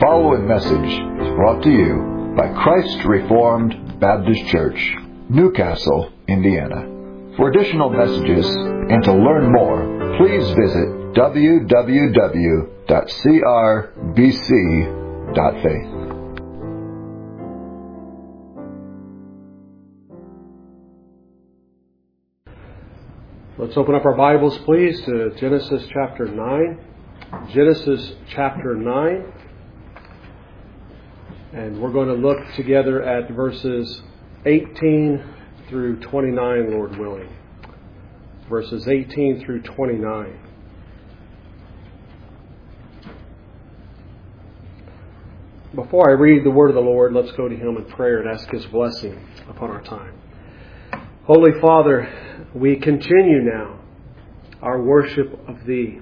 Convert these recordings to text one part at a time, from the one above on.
following message is brought to you by Christ Reformed Baptist Church, Newcastle, Indiana. For additional messages and to learn more, please visit www.crbc.faith. Let's open up our Bibles, please, to Genesis chapter 9. Genesis chapter 9. And we're going to look together at verses 18 through 29, Lord willing. Verses 18 through 29. Before I read the word of the Lord, let's go to Him in prayer and ask His blessing upon our time. Holy Father, we continue now our worship of Thee.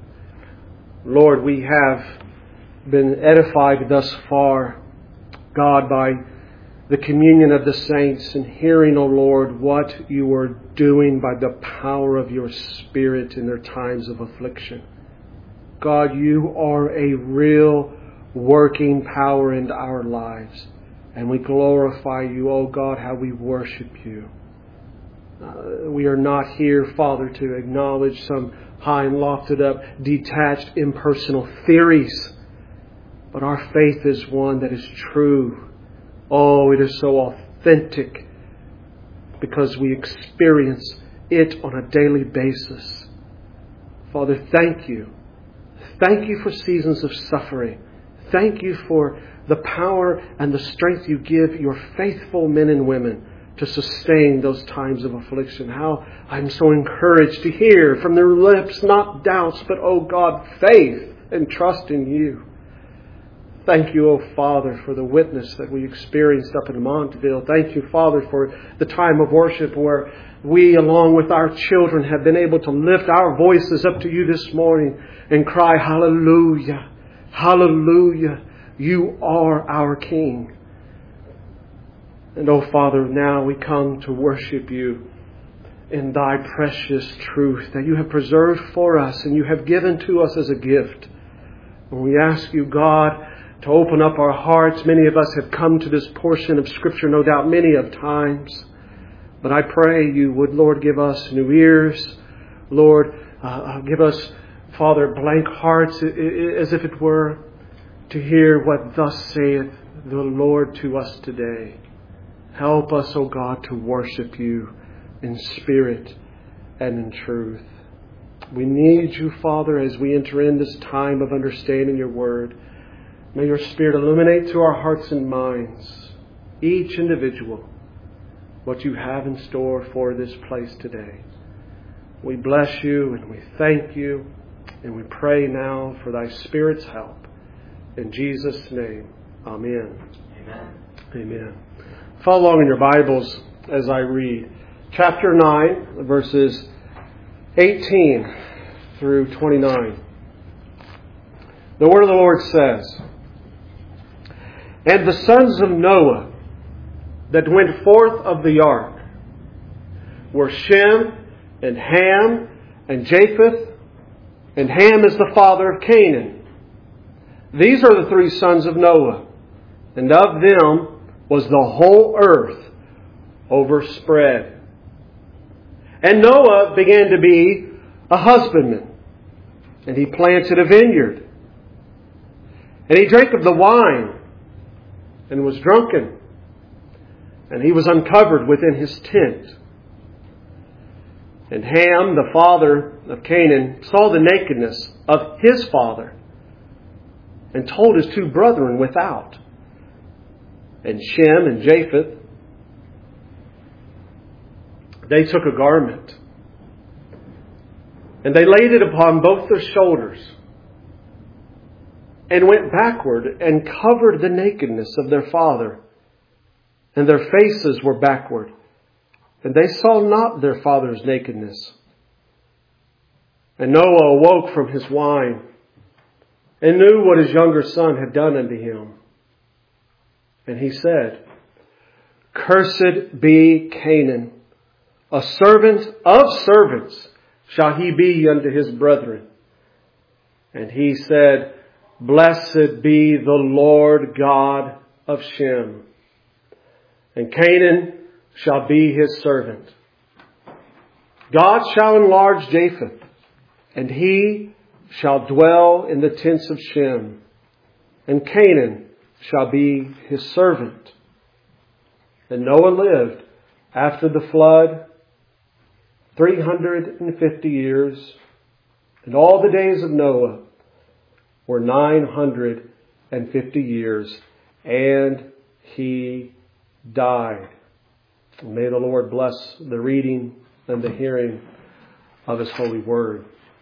Lord, we have been edified thus far, God, by the communion of the saints and hearing, O Lord, what You are doing by the power of Your Spirit in their times of affliction. God, You are a real working power in our lives, and we glorify You, O God, how we worship You. We are not here, Father, to acknowledge some high and lofted up, detached, impersonal theories. But our faith is one that is true. Oh, it is so authentic because we experience it on a daily basis. Father, thank You. Thank You for seasons of suffering. Thank You for the power and the strength You give Your faithful men and women to sustain those times of affliction. How I'm so encouraged to hear from their lips not doubts, but, oh God, faith and trust in You. Thank You, oh Father, for the witness that we experienced up in Montville. Thank You, Father, for the time of worship where we, along with our children, have been able to lift our voices up to You this morning and cry, hallelujah, hallelujah, You are our King. And, oh Father, now we come to worship You in Thy precious truth that You have preserved for us and You have given to us as a gift. And we ask You, God, to open up our hearts. Many of us have come to this portion of Scripture, no doubt, many of times. But I pray You would, Lord, give us new ears. Lord, give us, Father, blank hearts, as if it were, to hear what thus saith the Lord to us today. Help us, O God, to worship You in spirit and in truth. We need You, Father, as we enter in this time of understanding Your Word. May Your Spirit illuminate to our hearts and minds, each individual, what You have in store for this place today. We bless You and we thank You, and we pray now for Thy Spirit's help. In Jesus' name, amen. Amen. Amen. Follow along in your Bibles as I read. Chapter 9, verses 18 through 29. The word of the Lord says, And the sons of Noah that went forth of the ark were Shem and Ham and Japheth, and Ham is the father of Canaan. These are the three sons of Noah, and of them was the whole earth overspread. And Noah began to be a husbandman, and he planted a vineyard. And he drank of the wine, and was drunken, and he was uncovered within his tent. And Ham, the father of Canaan, saw the nakedness of his father, and told his two brethren without. And Shem and Japheth, they took a garment, and they laid it upon both their shoulders, and went backward and covered the nakedness of their father, and their faces were backward, and they saw not their father's nakedness. And Noah awoke from his wine, and knew what his younger son had done unto him. And he said, Cursed be Canaan, a servant of servants shall he be unto his brethren. And he said, Blessed be the Lord God of Shem, and Canaan shall be his servant. God shall enlarge Japheth, and he shall dwell in the tents of Shem, and Canaan shall be his servant. And Noah lived after the flood 350 years, and all the days of Noah were 950 years, and he died. And may the Lord bless the reading and the hearing of His holy word.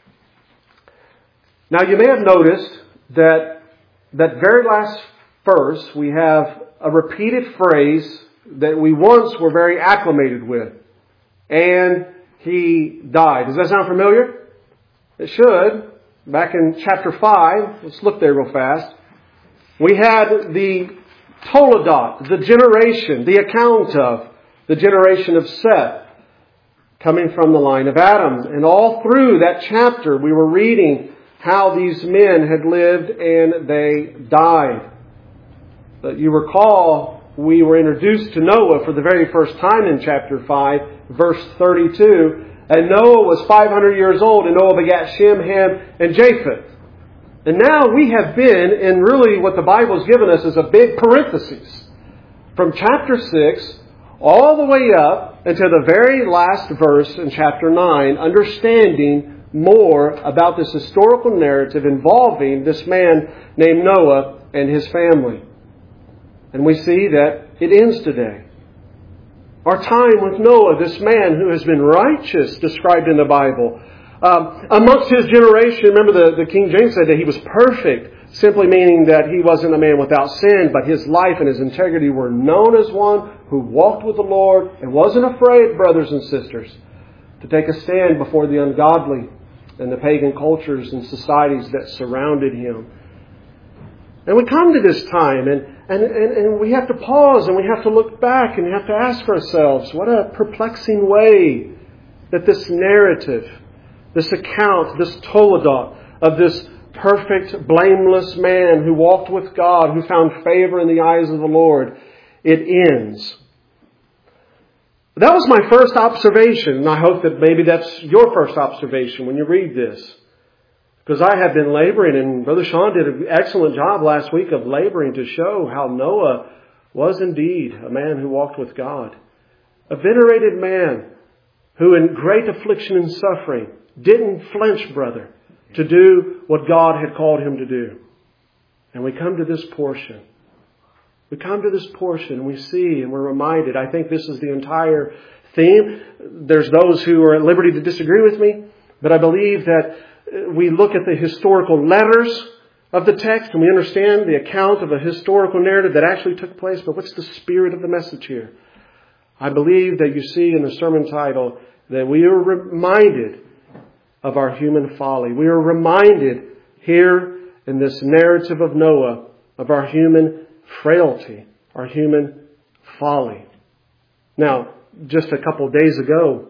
Now you may have noticed that very last verse we have a repeated phrase that we once were very acclimated with. And he died. Does that sound familiar? It should. Back in chapter 5, let's look there real fast. We had the Toledot, the generation, the account of the generation of Seth, coming from the line of Adam. And all through that chapter, we were reading how these men had lived and they died. But you recall, we were introduced to Noah for the very first time in chapter 5, verse 32. And Noah was 500 years old, and Noah begat Shem, Ham, and Japheth. And now we have been in really what the Bible has given us as a big parenthesis. From chapter 6 all the way up until the very last verse in chapter 9, understanding more about this historical narrative involving this man named Noah and his family. And we see that it ends today. Our time with Noah, this man who has been righteous, described in the Bible. Amongst his generation, remember the King James said that he was perfect, simply meaning that he wasn't a man without sin, but his life and his integrity were known as one who walked with the Lord and wasn't afraid, brothers and sisters, to take a stand before the ungodly and the pagan cultures and societies that surrounded him. And we come to this time and we have to pause and we have to look back and we have to ask ourselves, what a perplexing way that this narrative, this account, this Toledot of this perfect, blameless man who walked with God, who found favor in the eyes of the Lord, it ends. That was my first observation, and I hope that maybe that's your first observation when you read this. Because I have been laboring, and Brother Sean did an excellent job last week of laboring to show how Noah was indeed a man who walked with God. A venerated man who in great affliction and suffering didn't flinch, brother, to do what God had called him to do. And we come to this portion. We come to this portion and we see and we're reminded. I think this is the entire theme. There's those who are at liberty to disagree with me, but I believe that we look at the historical letters of the text and we understand the account of a historical narrative that actually took place. But what's the spirit of the message here? I believe that you see in the sermon title that we are reminded of our human folly. We are reminded here in this narrative of Noah of our human frailty, our human folly. Now, just a couple of days ago,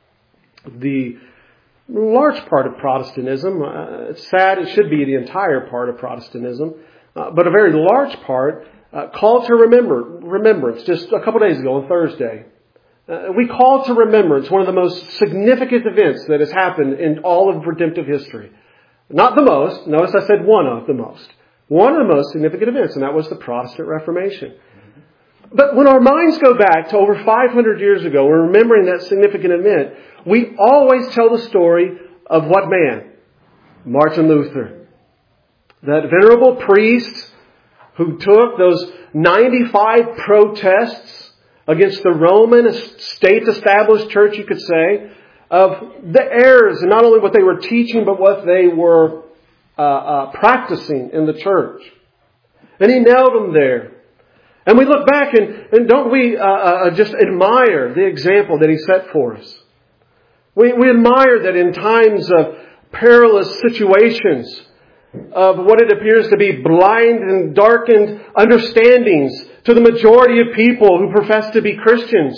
the large part of Protestantism, it's sad, it should be the entire part of Protestantism, but a very large part, called to remembrance just a couple of days ago on Thursday. We call to remembrance one of the most significant events that has happened in all of redemptive history. Not the most, notice I said one of the most. One of the most significant events, and that was the Protestant Reformation. But when our minds go back to over 500 years ago, we're remembering that significant event, we always tell the story of what man? Martin Luther. That venerable priest who took those 95 protests against the Roman state-established church, you could say, of the errors, and not only what they were teaching, but what they were practicing in the church. And he nailed them there. And we look back and don't we just admire the example that he set for us? We admire that in times of perilous situations, of what it appears to be blind and darkened understandings to the majority of people who profess to be Christians,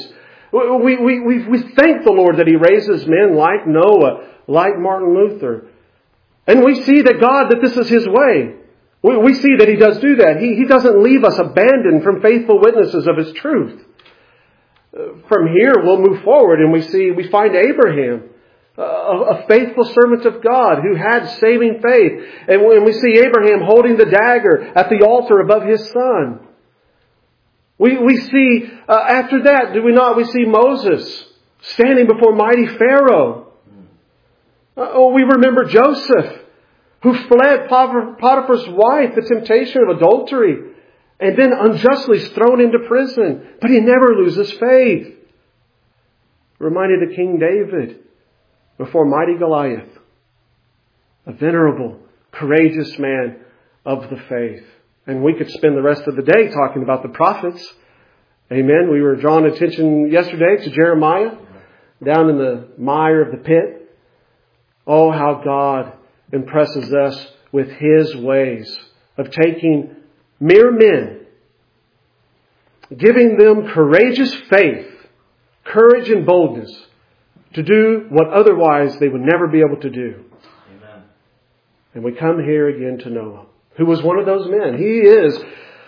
we thank the Lord that He raises men like Noah, like Martin Luther. And we see that God, that this is His way. We see that He does do that. He doesn't leave us abandoned from faithful witnesses of His truth. From here, we'll move forward and we find Abraham, a faithful servant of God who had saving faith. And when we see Abraham holding the dagger at the altar above his son. We see, after that, do we not? We see Moses standing before mighty Pharaoh. We remember Joseph, who fled Potiphar's wife, the temptation of adultery, and then unjustly is thrown into prison. But he never loses faith. Reminded of King David before mighty Goliath, a venerable, courageous man of the faith. And we could spend the rest of the day talking about the prophets. Amen. We were drawing attention yesterday to Jeremiah down in the mire of the pit. Oh, how God impresses us with His ways of taking mere men, giving them courageous faith, courage and boldness to do what otherwise they would never be able to do. Amen. And we come here again to Noah, who was one of those men. He is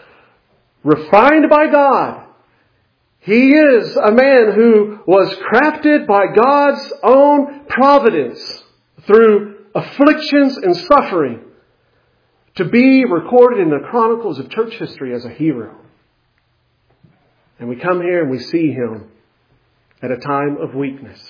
refined by God. He is a man who was crafted by God's own providence through afflictions and suffering to be recorded in the chronicles of church history as a hero. And we come here and we see him at a time of weakness,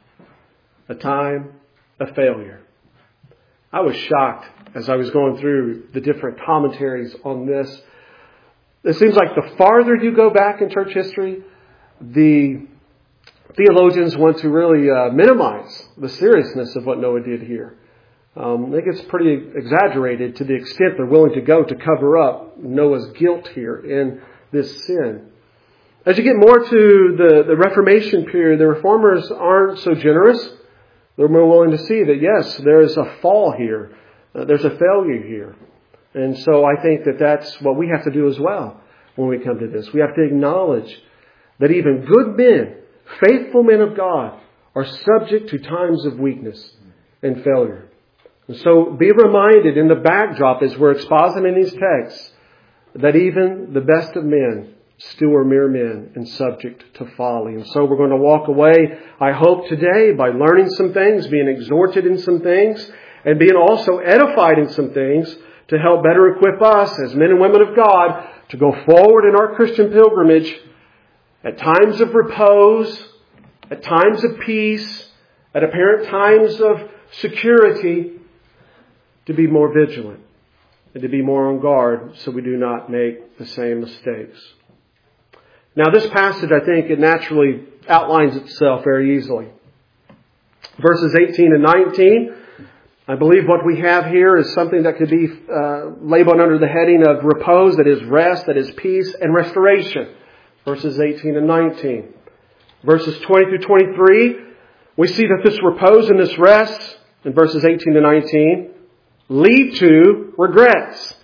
a time of failure. I was shocked as I was going through the different commentaries on this. It seems like the farther you go back in church history, the theologians want to really minimize the seriousness of what Noah did here. I think it's pretty exaggerated to the extent they're willing to go to cover up Noah's guilt here in this sin. As you get more to the Reformation period, the Reformers aren't so generous. They're more willing to see that, yes, there is a fall here. There's a failure here. And so I think that that's what we have to do as well when we come to this. We have to acknowledge that even good men, faithful men of God, are subject to times of weakness and failure. And so be reminded in the backdrop as we're expositing these texts that even the best of men still are mere men and subject to folly. And so we're going to walk away, I hope today, by learning some things, being exhorted in some things, and being also edified in some things to help better equip us as men and women of God to go forward in our Christian pilgrimage at times of repose, at times of peace, at apparent times of security, to be more vigilant and to be more on guard so we do not make the same mistakes. Now this passage, I think, it naturally outlines itself very easily. Verses 18 and 19, I believe what we have here is something that could be labeled under the heading of repose, that is rest, that is peace and restoration. Verses 18 and 19. Verses 20 through 23, we see that this repose and this rest, in verses 18 to 19, lead to regrets.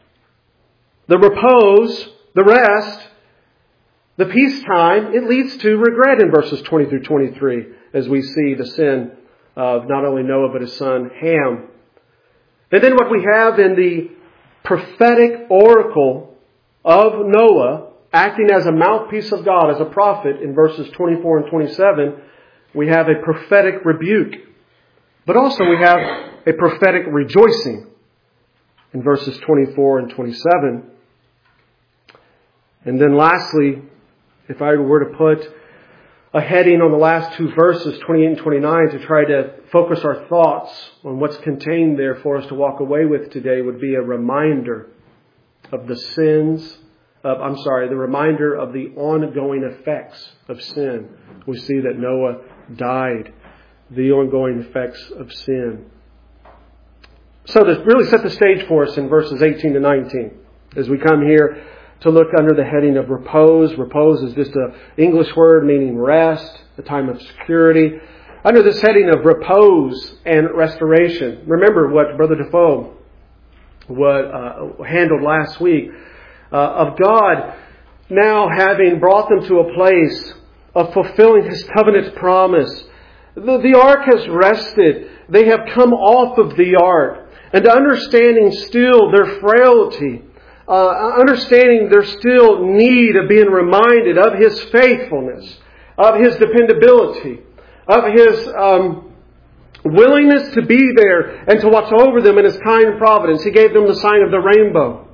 The repose, the rest, the peacetime, it leads to regret in verses 20 through 23 as we see the sin of not only Noah but his son Ham. And then what we have in the prophetic oracle of Noah acting as a mouthpiece of God, as a prophet in verses 24 and 27, we have a prophetic rebuke. But also we have a prophetic rejoicing in verses 24 and 27. And then lastly, if I were to put a heading on the last two verses, 28 and 29, to try to focus our thoughts on what's contained there for us to walk away with today, would be a reminder of the the reminder of the ongoing effects of sin. We see that Noah died. The ongoing effects of sin. So to really set the stage for us in verses 18 to 19, as we come here to look under the heading of repose. Repose is just an English word meaning rest, a time of security. Under this heading of repose and restoration, remember what Brother Defoe handled last week, of God now having brought them to a place of fulfilling His covenant promise. The ark has rested. They have come off of the ark. and to understanding still their frailty, understanding their still need of being reminded of His faithfulness, of His dependability, of His willingness to be there and to watch over them in His kind providence. He gave them the sign of the rainbow.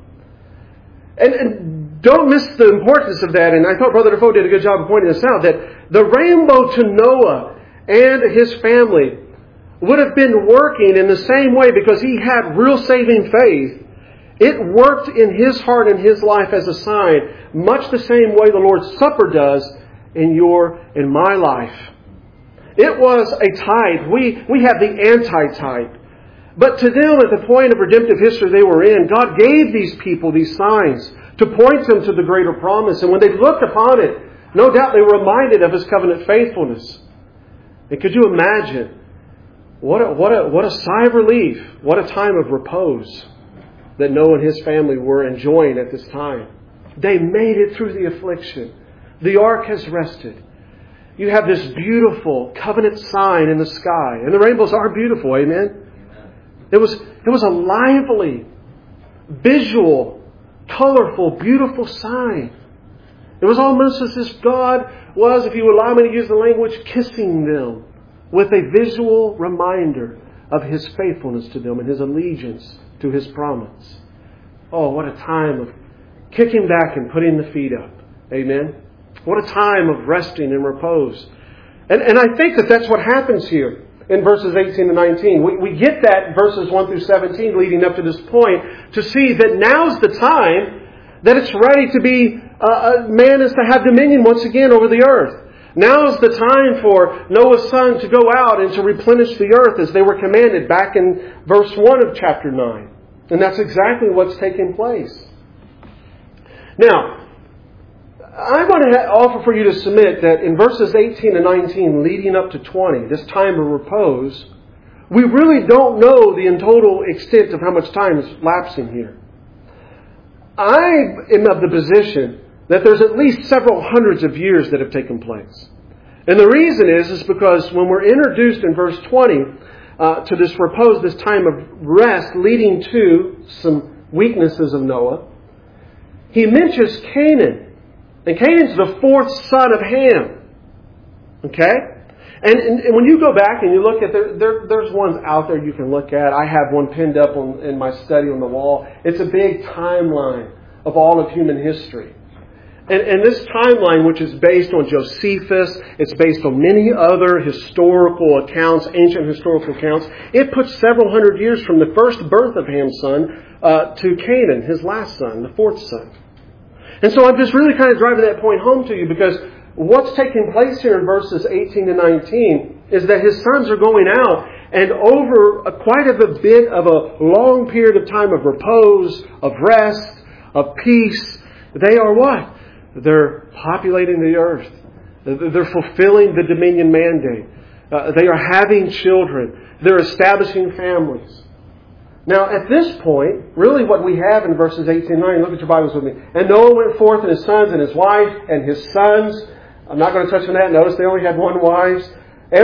And don't miss the importance of that. And I thought Brother Defoe did a good job of pointing this out, that the rainbow to Noah and his family would have been working in the same way because he had real saving faith. It worked in his heart and his life as a sign, much the same way the Lord's Supper does in your and my life. It was a type. We have the anti-type. But to them, at the point of redemptive history they were in, God gave these people these signs to point them to the greater promise. And when they looked upon it, no doubt they were reminded of His covenant faithfulness. And could you imagine what a sigh of relief, what a time of repose that Noah and his family were enjoying at this time. They made it through the affliction. The ark has rested. You have this beautiful covenant sign in the sky. And the rainbows are beautiful, amen? It was a lively, visual, colorful, beautiful sign. It was almost as if God was, if you would allow me to use the language, kissing them with a visual reminder of His faithfulness to them and His allegiance to His promise. Oh, what a time of kicking back and putting the feet up. Amen? What a time of resting and repose. And I think that that's what happens here in verses 18 to 19. We get that in verses 1 through 17 leading up to this point to see that now's the time that it's ready to be, man is to have dominion once again over the earth. Now is the time for Noah's son to go out and to replenish the earth as they were commanded back in verse 1 of chapter 9. And that's exactly what's taking place. Now, I want to offer for you to submit that in verses 18 and 19 leading up to 20, this time of repose, we really don't know the in total extent of how much time is lapsing here. I am of the position that there's at least several hundreds of years that have taken place. And the reason is because when we're introduced in verse 20 to this repose, this time of rest leading to some weaknesses of Noah, he mentions Canaan. And Canaan's the fourth son of Ham. Okay? And when you go back and you look at, there's ones out there you can look at. I have one pinned up in my study on the wall. It's a big timeline of all of human history. And this timeline, which is based on Josephus, it's based on many other historical accounts, ancient historical accounts. It puts several hundred years from the first birth of Ham's son to Canaan, his last son, the fourth son. And so I'm just really kind of driving that point home to you because what's taking place here in verses 18 to 19 is that his sons are going out and over quite a bit of a long period of time of repose, of rest, of peace. They are what? They're populating the earth. They're fulfilling the dominion mandate. They are having children. They're establishing families. Now, at this point, really what we have in verses 18 and 19, look at your Bibles with me. And Noah went forth and his sons and his wife and his sons. I'm not going to touch on that. Notice they only had one wife. They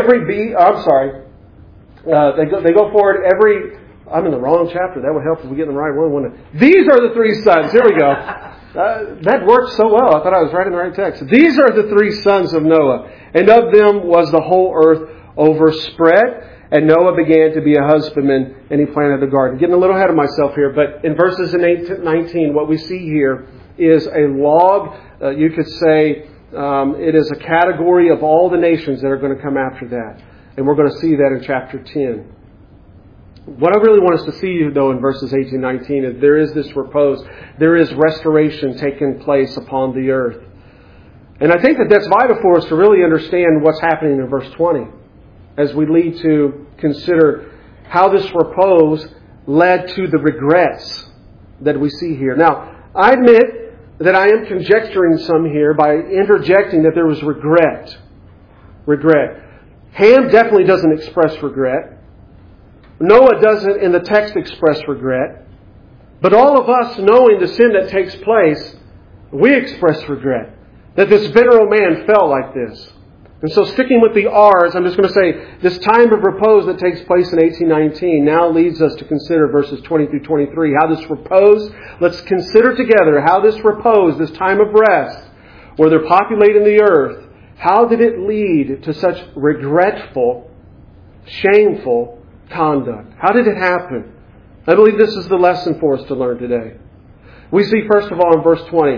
go forward every... I'm in the wrong chapter. That would help if we get in the right one, wouldn't it? These are the three sons. Here we go. That worked so well. I thought I was right in the right text. These are the three sons of Noah. And of them was the whole earth overspread. And Noah began to be a husbandman, and he planted the garden. Getting a little ahead of myself here, but in verses 19, what we see here is a log. You could say it is a category of all the nations that are going to come after that. And we're going to see that in chapter 10. What I really want us to see, though, in verses 18 and 19 is there is this repose. There is restoration taking place upon the earth. And I think that that's vital for us to really understand what's happening in verse 20 as we lead to consider how this repose led to the regrets that we see here. Now, I admit that I am conjecturing some here by interjecting that there was regret. Regret. Ham definitely doesn't express regret. Noah doesn't in the text express regret. But all of us, knowing the sin that takes place, we express regret. That this bitter old man fell like this. And so sticking with the R's, I'm just going to say this time of repose that takes place in 1819 now leads us to consider verses 20 through 23. How this repose, let's consider together how this repose, this time of rest, where they're populating the earth, how did it lead to such regretful, shameful conduct? How did it happen? I believe this is the lesson for us to learn today. We see first of all in verse 20,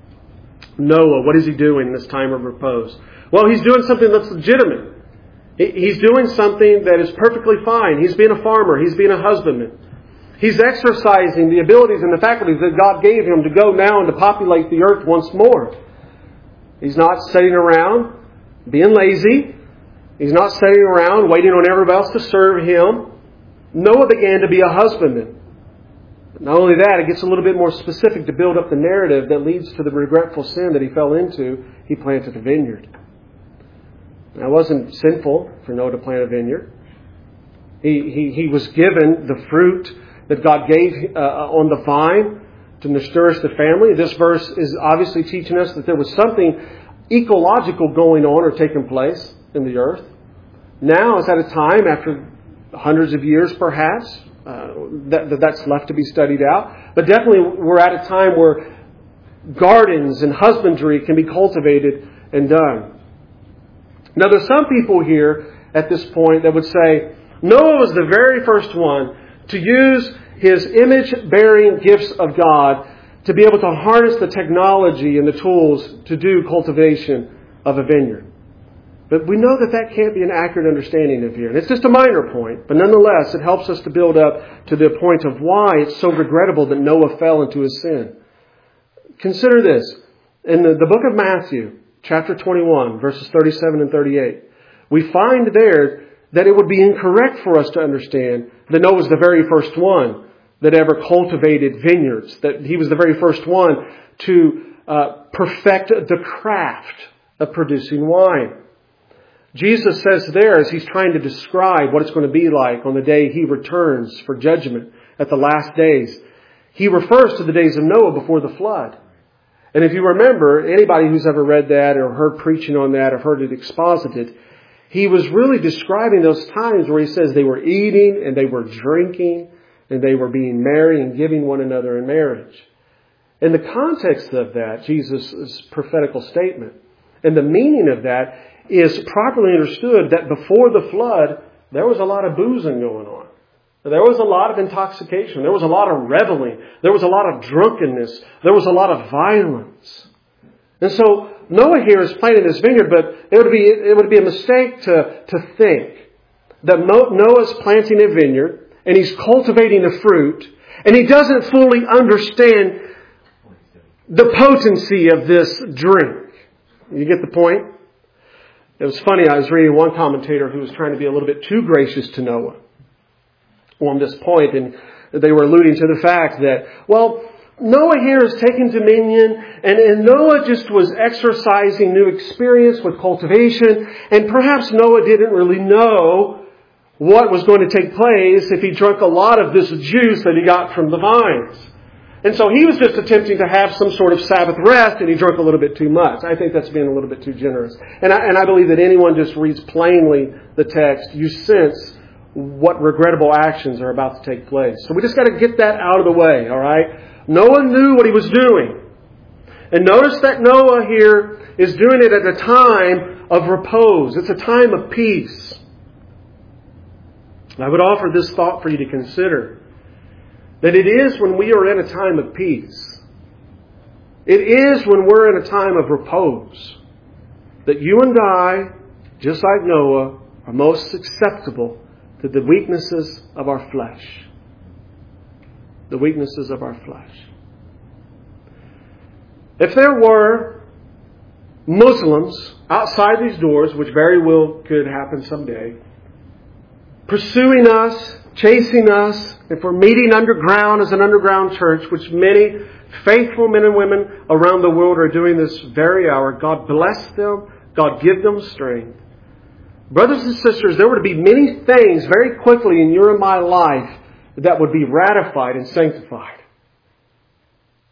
Noah, what is he doing in this time of repose? Well, he's doing something that's legitimate. He's doing something that is perfectly fine. He's being a farmer. He's being a husbandman. He's exercising the abilities and the faculties that God gave him to go now and to populate the earth once more. He's not sitting around being lazy. He's not sitting around waiting on everybody else to serve him. Noah began to be a husbandman. But not only that, it gets a little bit more specific to build up the narrative that leads to the regretful sin that he fell into. He planted a vineyard. Now, it wasn't sinful for Noah to plant a vineyard. He was given the fruit that God gave on the vine to nourish the family. This verse is obviously teaching us that there was something ecological going on or taking place in the earth. Now is at a time, after hundreds of years perhaps, that's left to be studied out. But definitely we're at a time where gardens and husbandry can be cultivated and done. Now there's some people here at this point that would say, Noah was the very first one to use his image-bearing gifts of God to be able to harness the technology and the tools to do cultivation of a vineyard. But we know that that can't be an accurate understanding of here. And it's just a minor point, but nonetheless it helps us to build up to the point of why it's so regrettable that Noah fell into his sin. Consider this. In the book of Matthew, chapter 21, verses 37 and 38, we find there that it would be incorrect for us to understand that Noah was the very first one that ever cultivated vineyards, that he was the very first one to perfect the craft of producing wine. Jesus says there, as he's trying to describe what it's going to be like on the day he returns for judgment at the last days, he refers to the days of Noah before the flood. And if you remember, anybody who's ever read that or heard preaching on that or heard it exposited, he was really describing those times where he says they were eating and they were drinking and they were being married and giving one another in marriage. In the context of that, Jesus' prophetical statement, and the meaning of that is properly understood that before the flood, there was a lot of boozing going on. There was a lot of intoxication. There was a lot of reveling. There was a lot of drunkenness. There was a lot of violence. And so Noah here is planting this vineyard, but it would be a mistake to think that Noah's planting a vineyard and he's cultivating the fruit and he doesn't fully understand the potency of this drink. You get the point? It was funny, I was reading one commentator who was trying to be a little bit too gracious to Noah on this point, and they were alluding to the fact that, well, Noah here is taking dominion, and Noah just was exercising new experience with cultivation, and perhaps Noah didn't really know what was going to take place if he drank a lot of this juice that he got from the vines. And so he was just attempting to have some sort of Sabbath rest, and he drank a little bit too much. I think that's being a little bit too generous. And I believe that anyone just reads plainly the text, you sense what regrettable actions are about to take place. So we just got to get that out of the way, all right? Noah knew what he was doing. And notice that Noah here is doing it at a time of repose. It's a time of peace. I would offer this thought for you to consider. That it is when we are in a time of peace. It is when we're in a time of repose. That you and I, just like Noah, are most susceptible to the weaknesses of our flesh. The weaknesses of our flesh. If there were Muslims outside these doors, which very well could happen someday, pursuing us, chasing us, if we're meeting underground as an underground church, which many faithful men and women around the world are doing this very hour, God bless them, God give them strength. Brothers and sisters, there were to be many things very quickly in your and my life that would be ratified and sanctified.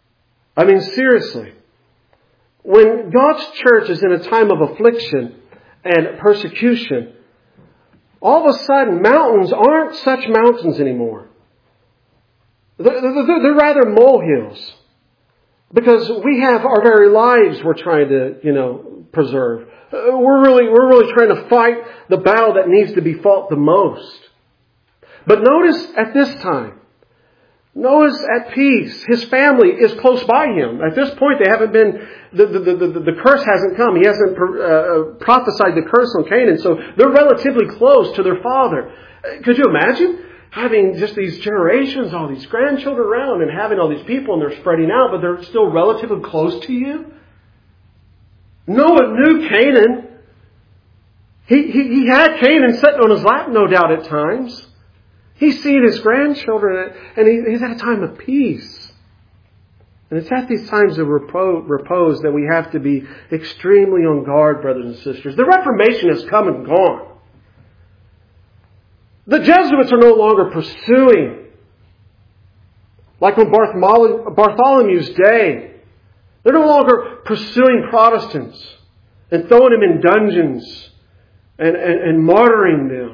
I mean, seriously. When God's church is in a time of affliction, and persecution, all of a sudden mountains aren't such mountains anymore. They're rather molehills. Because we have our very lives we're trying to, preserve. We're really trying to fight the battle that needs to be fought the most. But notice at this time, Noah's at peace. His family is close by him. At this point, they haven't been, the curse hasn't come. He hasn't prophesied the curse on Canaan. So they're relatively close to their father. Could you imagine having just these generations, all these grandchildren around and having all these people and they're spreading out, but they're still relatively close to you? Noah knew Canaan. He had Canaan sitting on his lap, no doubt, at times. He's seen his grandchildren, and he's at a time of peace. And it's at these times of repose that we have to be extremely on guard, brothers and sisters. The Reformation has come and gone. The Jesuits are no longer pursuing, like on Bartholomew's day. They're no longer pursuing Protestants and throwing them in dungeons and martyring them.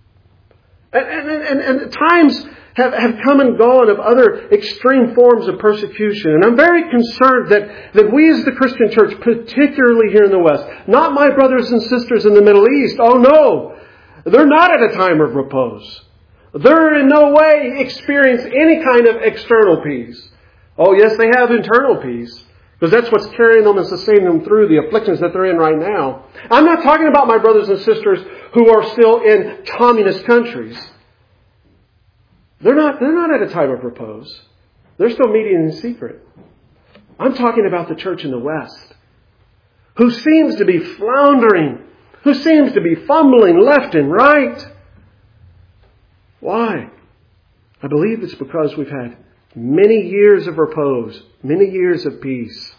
And times have come and gone of other extreme forms of persecution. And I'm very concerned that we as the Christian church, particularly here in the West, not my brothers and sisters in the Middle East, oh no, they're not at a time of repose. They're in no way experience any kind of external peace. Oh yes, they have internal peace. Because that's what's carrying them and sustaining them through the afflictions that they're in right now. I'm not talking about my brothers and sisters who are still in communist countries. They're not at a time of repose. They're still meeting in secret. I'm talking about the church in the West, who seems to be floundering, who seems to be fumbling left and right. Why? I believe it's because we've had many years of repose, many years of peace.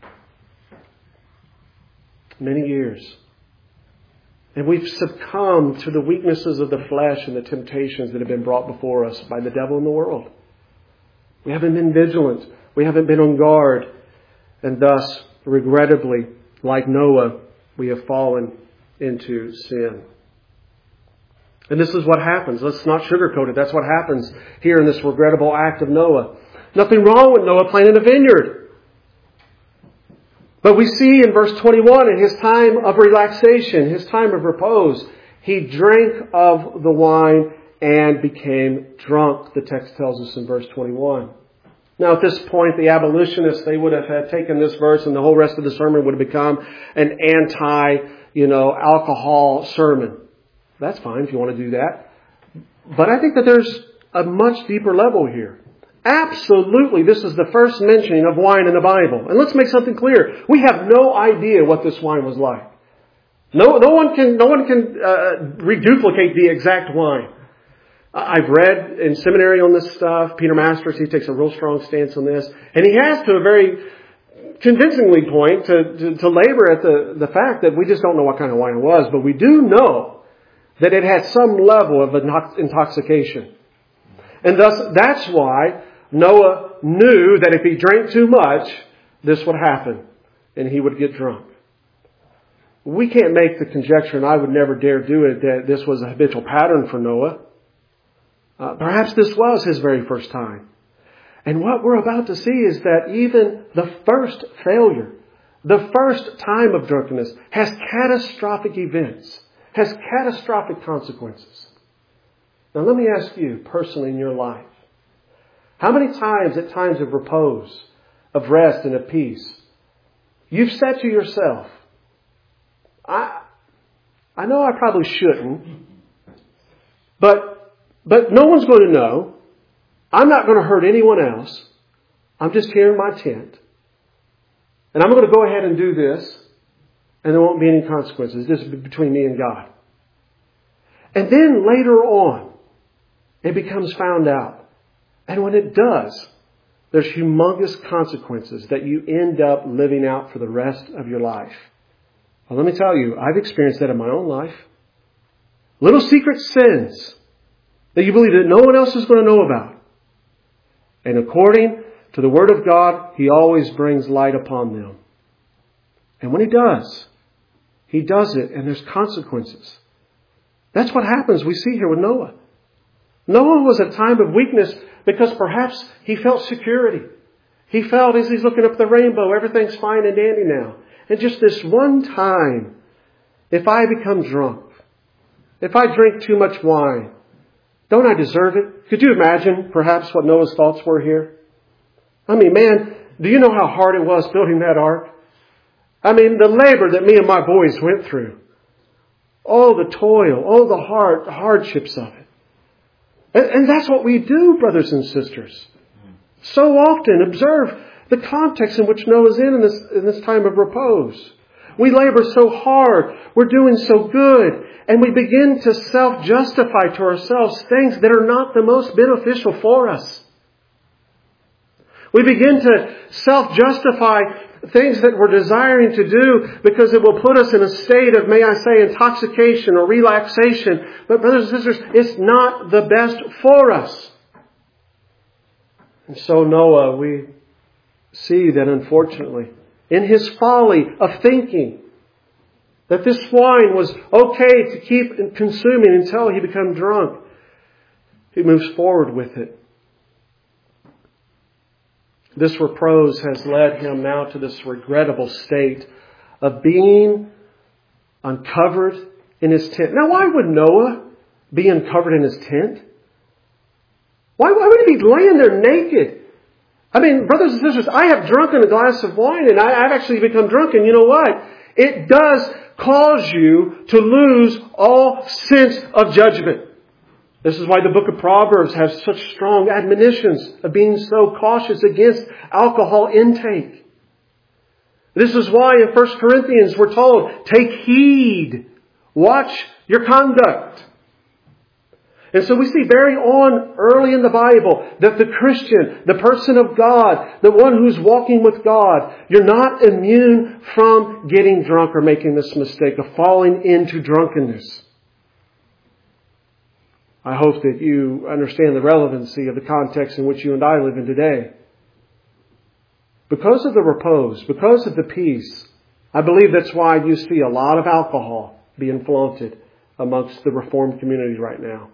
Many years. And we've succumbed to the weaknesses of the flesh and the temptations that have been brought before us by the devil in the world. We haven't been vigilant. We haven't been on guard. And thus, regrettably, like Noah, we have fallen into sin. And this is what happens. Let's not sugarcoat it. That's what happens here in this regrettable act of Noah. Nothing wrong with Noah planting a vineyard. But we see in verse 21, in his time of relaxation, his time of repose, he drank of the wine and became drunk, the text tells us in verse 21. Now at this point, the abolitionists, they would have had taken this verse and the whole rest of the sermon would have become an anti-alcohol sermon. That's fine if you want to do that. But I think that there's a much deeper level here. Absolutely, this is the first mentioning of wine in the Bible. And let's make something clear. We have no idea what this wine was like. No one can reduplicate the exact wine. I've read in seminary on this stuff. Peter Masters, he takes a real strong stance on this. And he has to a very convincingly point to labor at the fact that we just don't know what kind of wine it was. But we do know that it had some level of intoxication. And thus, that's why Noah knew that if he drank too much, this would happen, and he would get drunk. We can't make the conjecture, and I would never dare do it, that this was a habitual pattern for Noah. Perhaps this was his very first time. And what we're about to see is that even the first failure, the first time of drunkenness, has catastrophic events, has catastrophic consequences. Now let me ask you personally in your life, how many times at times of repose, of rest and of peace, you've said to yourself, I know I probably shouldn't, but no one's going to know. I'm not going to hurt anyone else. I'm just here in my tent. And I'm going to go ahead and do this, and there won't be any consequences. This is between me and God. And then later on, it becomes found out. And when it does, there's humongous consequences that you end up living out for the rest of your life. Well, let me tell you, I've experienced that in my own life. Little secret sins that you believe that no one else is going to know about. And according to the Word of God, He always brings light upon them. And when He does, He does it, and there's consequences. That's what happens. We see here with Noah. Noah was a time of weakness because perhaps he felt security. He felt as he's looking up the rainbow, everything's fine and dandy now. And just this one time, if I become drunk, if I drink too much wine, don't I deserve it? Could you imagine perhaps what Noah's thoughts were here? I mean, man, do you know how hard it was building that ark? I mean, the labor that me and my boys went through. Oh, the toil. Oh, the hardships of it. And that's what we do, brothers and sisters. So often, observe the context in which Noah's in this time of repose. We labor so hard. We're doing so good. And we begin to self-justify to ourselves things that are not the most beneficial for us. We begin to self-justify things that we're desiring to do because it will put us in a state of, may I say, intoxication or relaxation. But brothers and sisters, it's not the best for us. And so Noah, we see that unfortunately, in his folly of thinking that this wine was okay to keep consuming until he became drunk, he moves forward with it. This repose has led him now to this regrettable state of being uncovered in his tent. Now, why would Noah be uncovered in his tent? Why would he be laying there naked? I mean, brothers and sisters, I have drunken a glass of wine and I've actually become drunk. And you know what? It does cause you to lose all sense of judgment. This is why the book of Proverbs has such strong admonitions of being so cautious against alcohol intake. This is why in 1 Corinthians we're told, take heed, watch your conduct. And so we see very early in the Bible that the Christian, the person of God, the one who's walking with God, you're not immune from getting drunk or making this mistake of falling into drunkenness. I hope that you understand the relevancy of the context in which you and I live in today. Because of the repose, because of the peace, I believe that's why you see a lot of alcohol being flaunted amongst the Reformed community right now.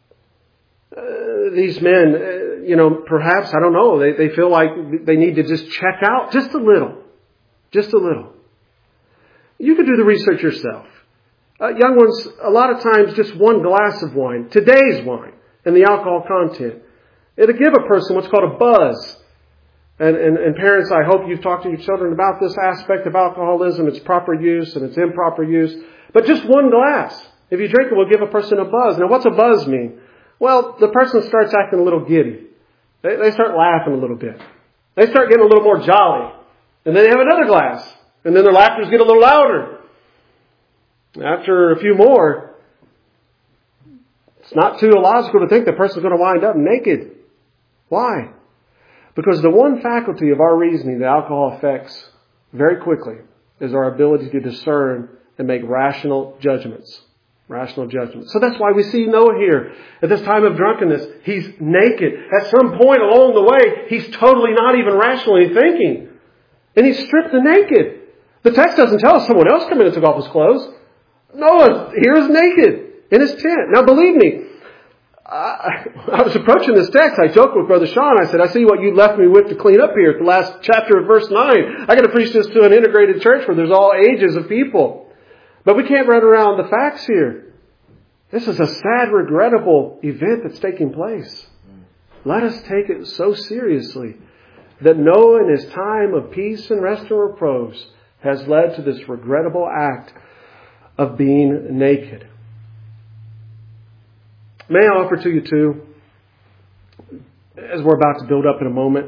These men, perhaps, I don't know, they feel like they need to just check out just a little. Just a little. You could do the research yourself. Young ones, a lot of times just one glass of wine, today's wine, and the alcohol content, it'll give a person what's called a buzz. And parents, I hope you've talked to your children about this aspect of alcoholism, its proper use and its improper use. But just one glass, if you drink it, will give a person a buzz. Now, what's a buzz mean? Well, the person starts acting a little giddy. They start laughing a little bit. They start getting a little more jolly. And then they have another glass. And then their laughters get a little louder. After a few more, it's not too illogical to think the person's going to wind up naked. Why? Because the one faculty of our reasoning that alcohol affects very quickly is our ability to discern and make rational judgments. Rational judgments. So that's why we see Noah here. At this time of drunkenness, he's naked. At some point along the way, he's totally not even rationally thinking. And he's stripped naked. The text doesn't tell us someone else came in and took off his clothes. Noah here is naked in his tent. Now believe me, I was approaching this text. I joked with Brother Sean. I said, I see what you left me with to clean up here at the last chapter of verse 9. I got to preach this to an integrated church where there's all ages of people. But we can't run around the facts here. This is a sad, regrettable event that's taking place. Let us take it so seriously that Noah in his time of peace and rest and repose has led to this regrettable act of being naked. May I offer to you too, as we're about to build up in a moment,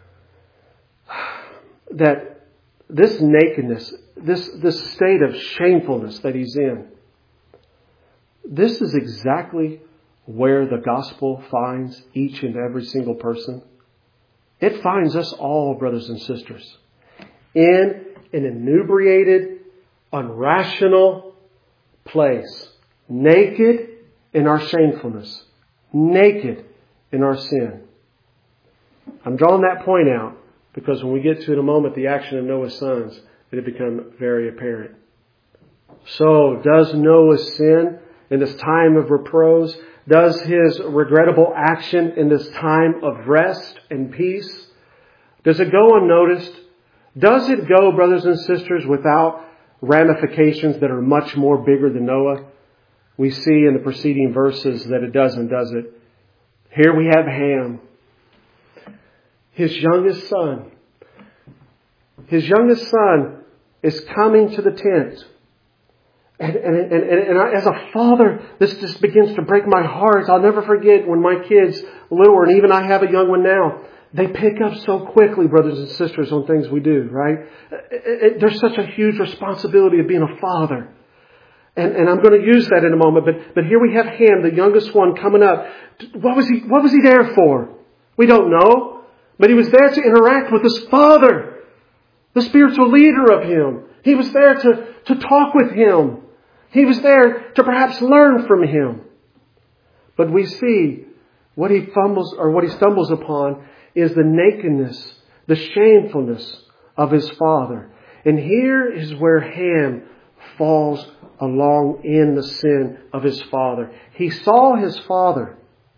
that this nakedness, this state of shamefulness that he's in, this is exactly where the gospel finds each and every single person. It finds us all, brothers and sisters, in an inebriated, unrational place, naked in our shamefulness, naked in our sin. I'm drawing that point out because when we get to in a moment the action of Noah's sons, it'll become very apparent. So, does Noah sin in this time of repose? Does his regrettable action in this time of rest and peace, does it go unnoticed? Does it go, brothers and sisters, without ramifications that are much more bigger than Noah? We see in the preceding verses that it doesn't, does it? Here we have Ham, his youngest son. His youngest son is coming to the tent. And as a father, this just begins to break my heart. I'll never forget when my kids were little, and even I have a young one now. They pick up so quickly, brothers and sisters, on things we do, right? There's such a huge responsibility of being a father. And I'm going to use that in a moment. But here we have Ham, the youngest one, coming up. What was he there for? We don't know. But he was there to interact with his father, the spiritual leader of him. He was there to talk with him. He was there to perhaps learn from him. But we see what he stumbles upon is the nakedness, the shamefulness of his father. And here is where Ham falls along in the sin of his father. He saw his father.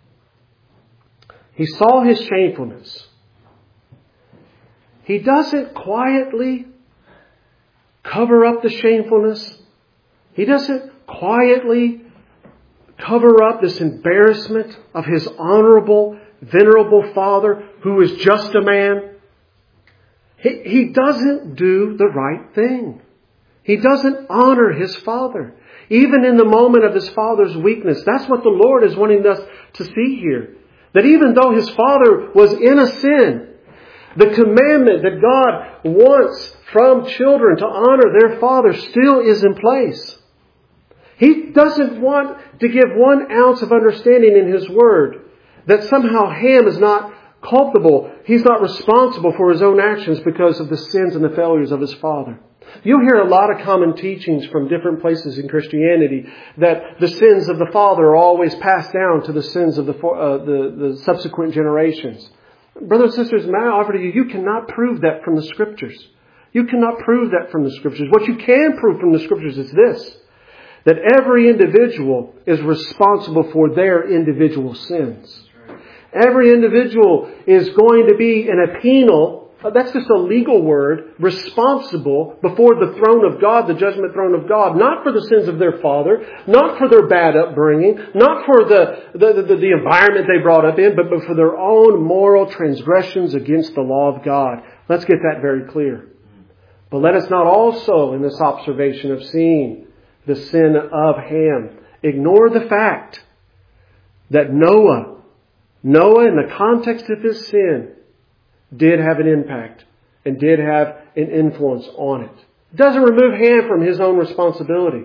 He saw his shamefulness. He doesn't quietly cover up the shamefulness. He doesn't quietly cover up this embarrassment of his honorable, venerable father who is just a man. He doesn't do the right thing. He doesn't honor his father. Even in the moment of his father's weakness. That's what the Lord is wanting us to see here. That even though his father was in a sin, the commandment that God wants from children to honor their father still is in place. He doesn't want to give 1 ounce of understanding in His Word that somehow Ham is not culpable. He's not responsible for his own actions because of the sins and the failures of his father. You'll hear a lot of common teachings from different places in Christianity that the sins of the father are always passed down to the sins of the subsequent generations. Brothers and sisters, may I offer to you, you cannot prove that from the Scriptures. You cannot prove that from the Scriptures. What you can prove from the Scriptures is this, that every individual is responsible for their individual sins. Every individual is going to be in a penal, that's just a legal word, responsible before the throne of God, the judgment throne of God, not for the sins of their father, not for their bad upbringing, not for the environment they brought up in, but for their own moral transgressions against the law of God. Let's get that very clear. But let us not also, in this observation of seeing the sin of Ham, ignore the fact that Noah, in the context of his sin, did have an impact and did have an influence on it. It doesn't remove Ham from his own responsibility.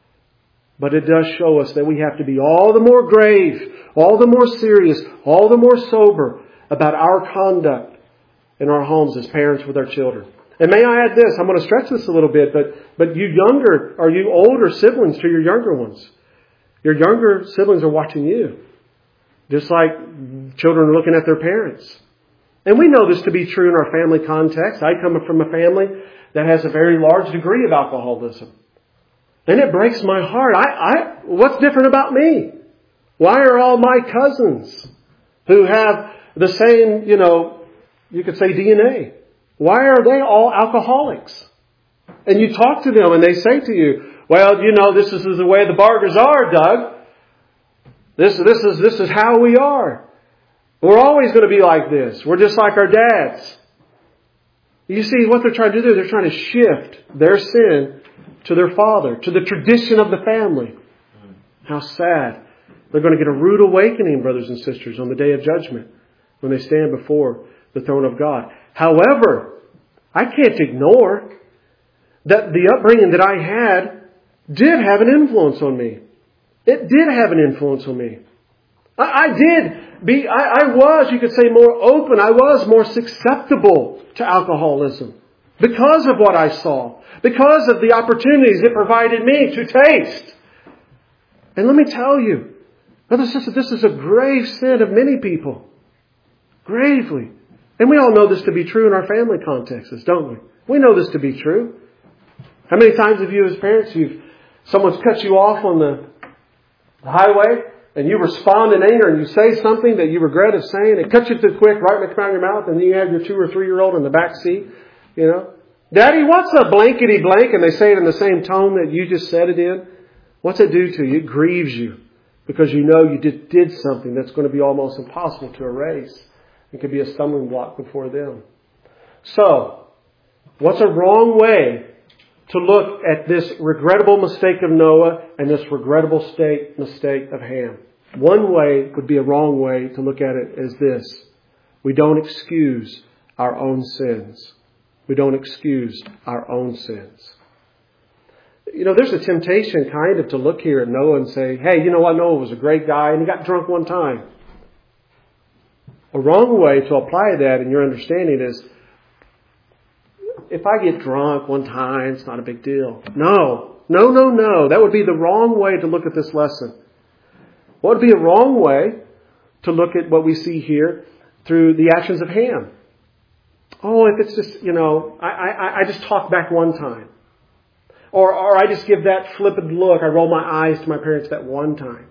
But it does show us that we have to be all the more grave, all the more serious, all the more sober about our conduct in our homes as parents with our children. And may I add this, I'm going to stretch this a little bit, but you younger, or you older siblings to your younger ones, your younger siblings are watching you. Just like children are looking at their parents. And we know this to be true in our family context. I come from a family that has a very large degree of alcoholism. And it breaks my heart. What's different about me? Why are all my cousins who have the same, you could say DNA, why are they all alcoholics? And you talk to them and they say to you, well, this is the way the Bargers are, Doug. This is how we are. We're always going to be like this. We're just like our dads. You see, what they're trying to do, they're trying to shift their sin to their father, to the tradition of the family. How sad. They're going to get a rude awakening, brothers and sisters, on the day of judgment when they stand before the throne of God. However, I can't ignore that the upbringing that I had did have an influence on me. It did have an influence on me. I was, you could say, more open. I was more susceptible to alcoholism because of what I saw, because of the opportunities it provided me to taste. And let me tell you, brothers and sisters, this is a grave sin of many people. Gravely. And we all know this to be true in our family contexts, don't we? We know this to be true. How many times have you as parents, Someone's cut you off on the highway and you respond in anger and you say something that you regret of saying. It cuts you too quick right in the crown of your mouth, and then you have your 2 or 3-year-old in the back seat. Daddy, what's a blankety blank? And they say it in the same tone that you just said it in. What's it do to you? It grieves you because you know you did something that's going to be almost impossible to erase. It could be a stumbling block before them. So, what's a wrong way to look at this regrettable mistake of Noah and this regrettable mistake of Ham? One way would be a wrong way to look at it as this. We don't excuse our own sins. We don't excuse our own sins. There's a temptation kind of to look here at Noah and say, hey, you know what? Noah was a great guy and he got drunk one time. A wrong way to apply that in your understanding is, if I get drunk one time, it's not a big deal. No. That would be the wrong way to look at this lesson. What would be a wrong way to look at what we see here through the actions of Ham? Oh, if it's just, I just talk back one time. Or I just give that flippant look. I roll my eyes to my parents that one time.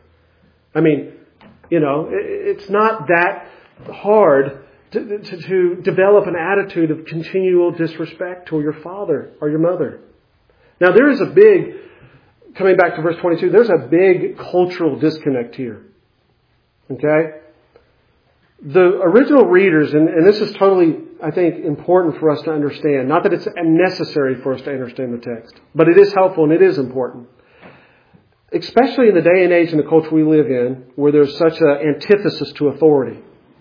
It's not that hard to develop an attitude of continual disrespect toward your father or your mother. Now, coming back to verse 22, there's a big cultural disconnect here. Okay? The original readers, and this is totally, I think, important for us to understand. Not that it's necessary for us to understand the text, but it is helpful and it is important. Especially in the day and age and the culture we live in, where there's such an antithesis to authority.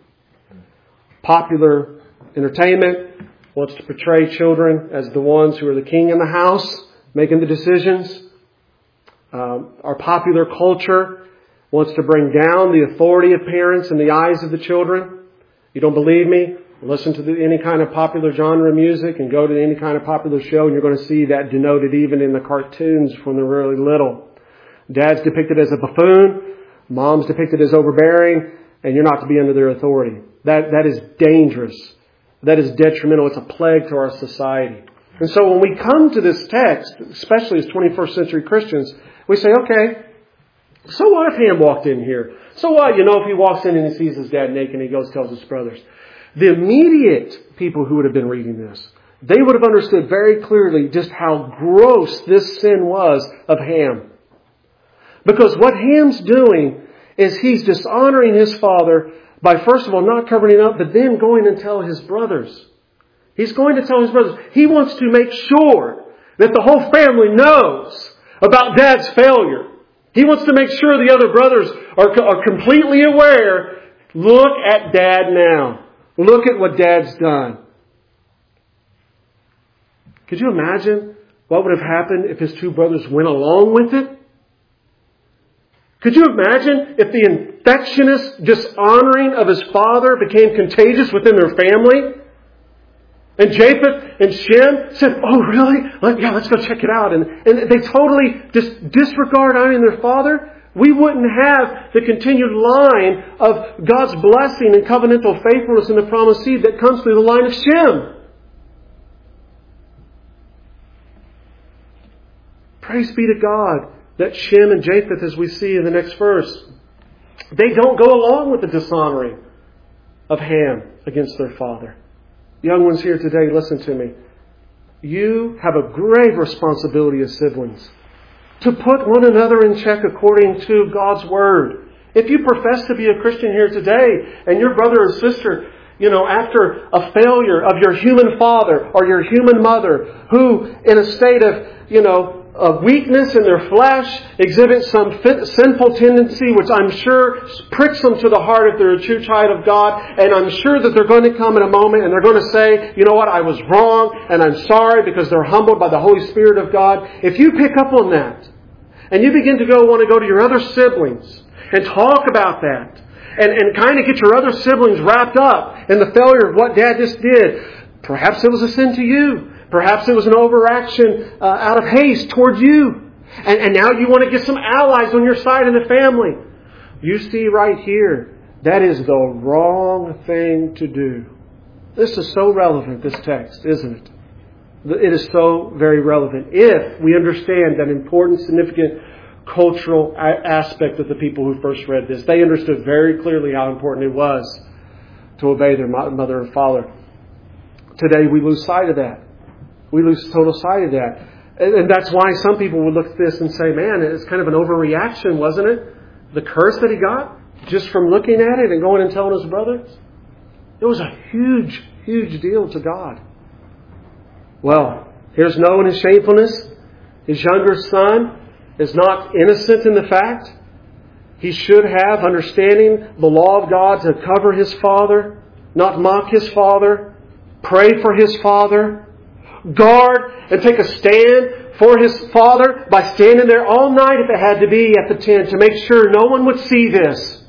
Popular entertainment wants to portray children as the ones who are the king in the house, making the decisions. Our popular culture wants to bring down the authority of parents in the eyes of the children. You don't believe me? Listen to any kind of popular genre music and go to any kind of popular show, and you're going to see that denoted even in the cartoons when they're really little. Dad's depicted as a buffoon, mom's depicted as overbearing, and you're not to be under their authority. That is dangerous. That is detrimental. It's a plague to our society. And so when we come to this text, especially as 21st century Christians, we say, okay, so what if Ham walked in here? So what, if he walks in and he sees his dad naked and he goes tells his brothers. The immediate people who would have been reading this, they would have understood very clearly just how gross this sin was of Ham. Because what Ham's doing is he's dishonoring his father by, first of all, not covering it up, but then going and tell his brothers. He's going to tell his brothers. He wants to make sure that the whole family knows about Dad's failure. He wants to make sure the other brothers are completely aware. Look at Dad now. Look at what Dad's done. Could you imagine what would have happened if his two brothers went along with it? Could you imagine if the infectious dishonoring of his father became contagious within their family? And Japheth and Shem said, oh, really? Let's go check it out. And they totally just disregard honoring their father. We wouldn't have the continued line of God's blessing and covenantal faithfulness in the promised seed that comes through the line of Shem. Praise be to God that Shem and Japheth, as we see in the next verse, they don't go along with the dishonoring of Ham against their father. Young ones here today, listen to me. You have a grave responsibility as siblings to put one another in check according to God's Word. If you profess to be a Christian here today and your brother or sister, after a failure of your human father or your human mother who in a state of weakness in their flesh exhibit some sinful tendency, which I'm sure pricks them to the heart if they're a true child of God. And I'm sure that they're going to come in a moment and they're going to say, you know what, I was wrong and I'm sorry, because they're humbled by the Holy Spirit of God. If you pick up on that and you begin to want to go to your other siblings and talk about that and kind of get your other siblings wrapped up in the failure of what Dad just did, perhaps it was a sin to you. Perhaps it was an overaction out of haste toward you. And now you want to get some allies on your side in the family. You see right here, that is the wrong thing to do. This is so relevant, this text, isn't it? It is so very relevant if we understand that important, significant cultural aspect of the people who first read this. They understood very clearly how important it was to obey their mother and father. Today we lose sight of that. We lose total sight of that. And that's why some people would look at this and say, man, it's kind of an overreaction, wasn't it? The curse that he got just from looking at it and going and telling his brothers. It was a huge, huge deal to God. Well, here's Noah in his shamefulness. His younger son is not innocent in the fact. He should have, understanding the law of God, to cover his father, not mock his father, pray for his father, guard and take a stand for his father by standing there all night if it had to be at the tent to make sure no one would see this.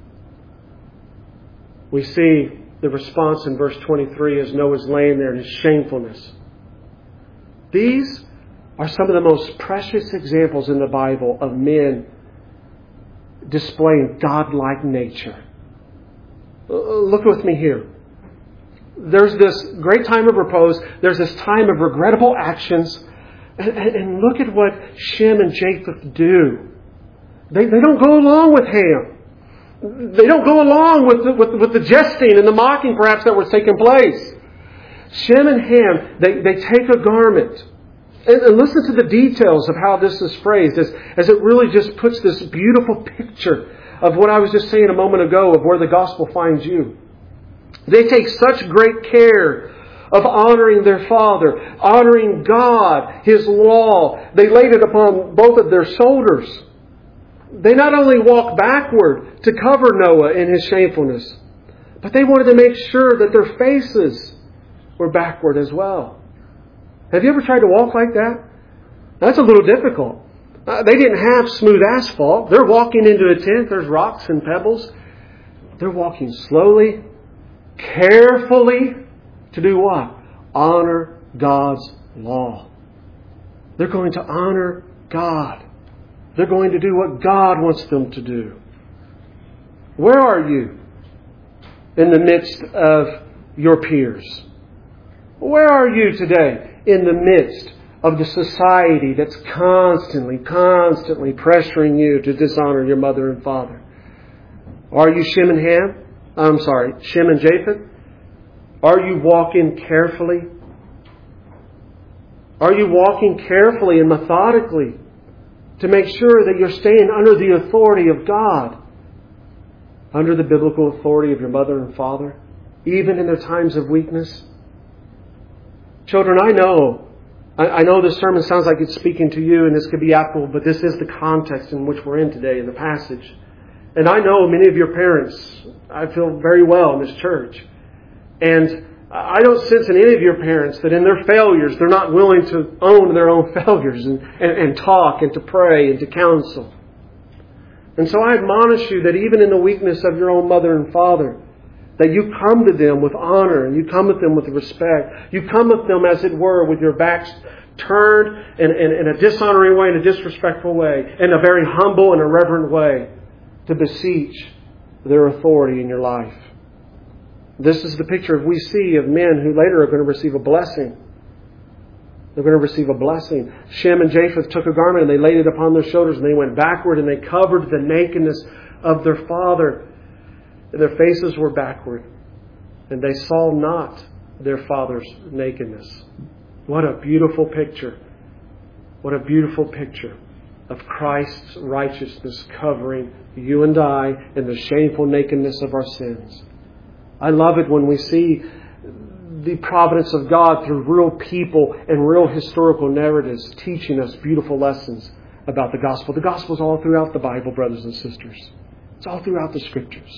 We see the response in verse 23 as Noah's laying there in his shamefulness. These are some of the most precious examples in the Bible of men displaying God-like nature. Look with me here. There's this great time of repose. There's this time of regrettable actions. And look at what Shem and Japheth do. They don't go along with Ham. They don't go along with the jesting and the mocking perhaps that was taking place. Shem and Ham, they take a garment. And listen to the details of how this is phrased as it really just puts this beautiful picture of what I was just saying a moment ago of where the gospel finds you. They take such great care of honoring their father, honoring God, His law. They laid it upon both of their shoulders. They not only walked backward to cover Noah in his shamefulness, but they wanted to make sure that their faces were backward as well. Have you ever tried to walk like that? That's a little difficult. They didn't have smooth asphalt. They're walking into a tent. There's rocks and pebbles. They're walking slowly, carefully, to do what? Honor God's law. They're going to honor God. They're going to do what God wants them to do. Where are you in the midst of your peers? Where are you today in the midst of the society that's constantly pressuring you to dishonor your mother and father? Are you Shem and Japheth? Are you walking carefully? Are you walking carefully and methodically to make sure that you're staying under the authority of God, under the biblical authority of your mother and father, even in their times of weakness? Children, I know this sermon sounds like it's speaking to you and this could be applicable, but this is the context in which we're in today in the passage. And I know many of your parents, I feel very well in this church. And I don't sense in any of your parents that in their failures, they're not willing to own their own failures and talk and to pray and to counsel. And so I admonish you that even in the weakness of your own mother and father, that you come to them with honor and you come with them with respect. You come with them, as it were, with your backs turned in a dishonoring way, in a disrespectful way, in a very humble and a reverent way, to beseech their authority in your life. This is the picture we see of men who later are going to receive a blessing. They're going to receive a blessing. Shem and Japheth took a garment and they laid it upon their shoulders and they went backward and they covered the nakedness of their father. Their faces were backward and they saw not their father's nakedness. What a beautiful picture. What a beautiful picture of Christ's righteousness covering you and I in the shameful nakedness of our sins. I love it when we see the providence of God through real people and real historical narratives teaching us beautiful lessons about the gospel. The gospel is all throughout the Bible, brothers and sisters. It's all throughout the Scriptures.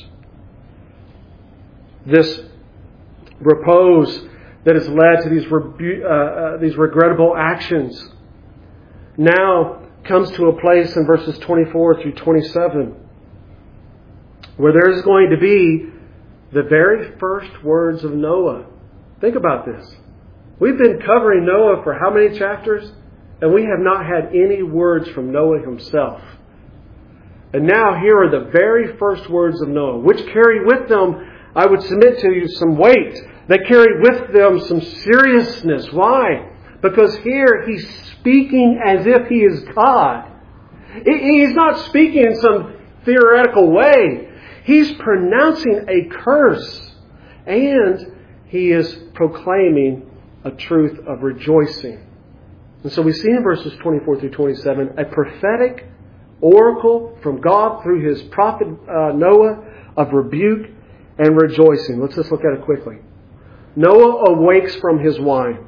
This repose that has led to these regrettable actions now comes to a place in verses 24 through 27 where there is going to be the very first words of Noah. Think about this. We've been covering Noah for how many chapters? And we have not had any words from Noah himself. And now here are the very first words of Noah, which carry with them, I would submit to you, some weight. They carry with them some seriousness. Why? Because here he's speaking as if he is God. He's not speaking in some theoretical way. He's pronouncing a curse. And he is proclaiming a truth of rejoicing. And so we see in verses 24 through 27 a prophetic oracle from God through his prophet Noah of rebuke and rejoicing. Let's just look at it quickly. Noah awakes from his wine.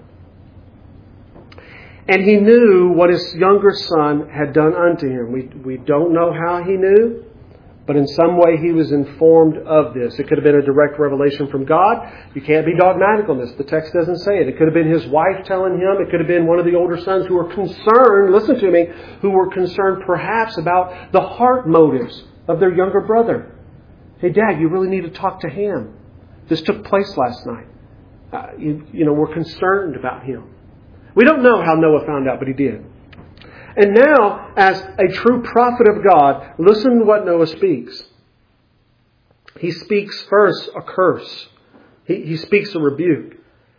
And he knew what his younger son had done unto him. We don't know how he knew, but in some way he was informed of this. It could have been a direct revelation from God. You can't be dogmatic on this. The text doesn't say it. It could have been his wife telling him. It could have been one of the older sons who were concerned, listen to me, who were concerned perhaps about the heart motives of their younger brother. Hey, Dad, you really need to talk to him. This took place last night. We're concerned about him. We don't know how Noah found out, but he did. And now, as a true prophet of God, listen to what Noah speaks. He speaks first a curse. He speaks a rebuke.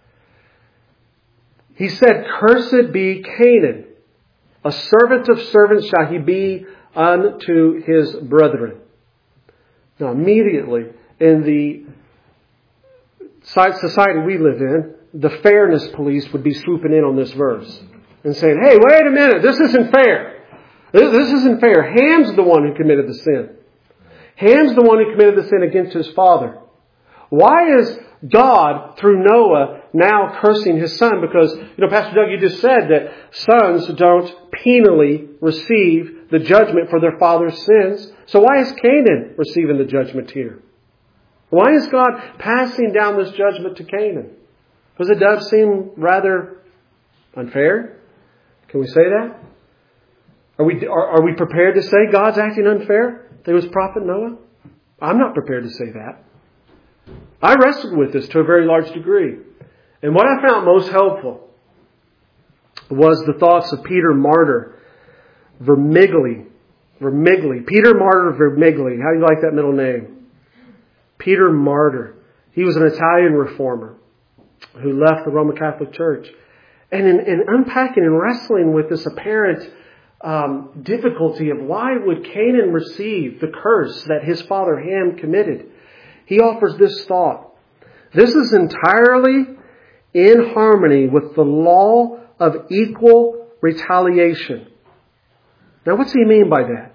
He said, "Cursed be Canaan. A servant of servants shall he be unto his brethren." Now, immediately, in the society we live in, the fairness police would be swooping in on this verse and saying, "Hey, wait a minute, this isn't fair. This isn't fair. Ham's the one who committed the sin. Ham's the one who committed the sin against his father. Why is God, through Noah, now cursing his son?" Because, Pastor Doug, you just said that sons don't penally receive the judgment for their father's sins. So why is Canaan receiving the judgment here? Why is God passing down this judgment to Canaan? Because it does seem rather unfair. Can we say that? Are we prepared to say God's acting unfair through his prophet Noah? I'm not prepared to say that. I wrestled with this to a very large degree. And what I found most helpful was the thoughts of Peter Martyr Vermigli. Peter Martyr Vermigli. How do you like that middle name? Peter Martyr. He was an Italian reformer who left the Roman Catholic Church. And in unpacking and wrestling with this apparent difficulty of why would Canaan receive the curse that his father Ham committed, he offers this thought. This is entirely in harmony with the law of equal retaliation. Now, what's he mean by that?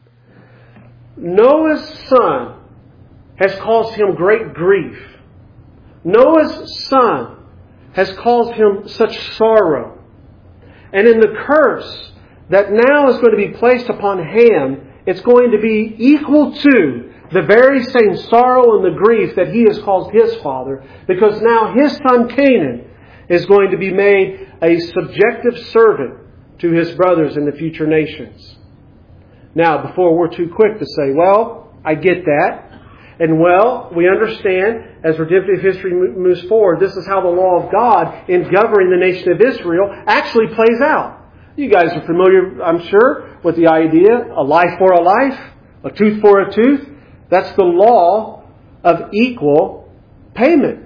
Noah's son has caused him great grief. Noah's son has caused him such sorrow. And in the curse that now is going to be placed upon Ham, it's going to be equal to the very same sorrow and the grief that he has caused his father, because now his son Canaan is going to be made a subjective servant to his brothers in the future nations. Now, before we're too quick to say, well, I get that. And well, we understand as redemptive history moves forward, this is how the law of God in governing the nation of Israel actually plays out. You guys are familiar, I'm sure, with the idea, a life for a life, a tooth for a tooth. That's the law of equal payment.